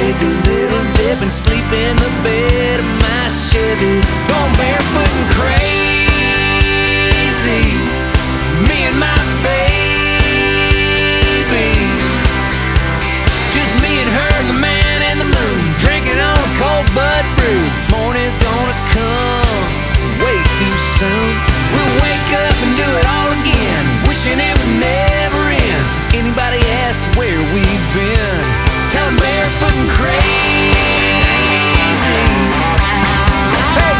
take a little dip and sleep in the bed of my Chevy. Going barefoot and crazy, me and my baby. Just me and her and the man in the moon, drinking on a cold Bud Brew. Morning's gonna come way too soon. We'll wake up and do it all again, wishing it would never end. Anybody asks where we've been, tell them barefoot and crazy. Hey!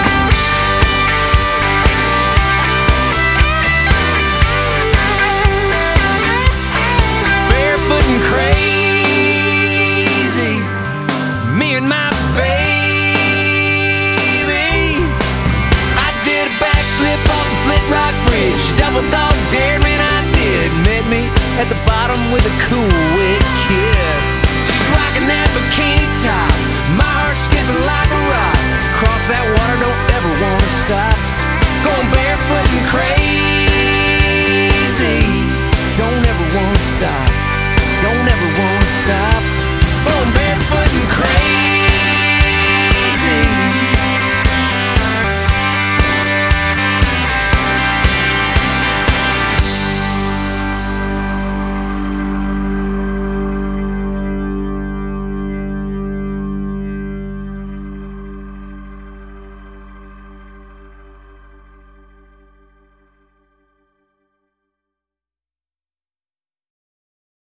Barefoot and crazy, me and my baby. I did a backflip off the Flint Rock Bridge, double dog dared me and I did. Met me at the bottom with a cool wet kiss. She's rocking that bikini top, my heart skipping like a rock. Cross that water, don't ever wanna stop. Going barefoot and crazy, don't ever wanna stop.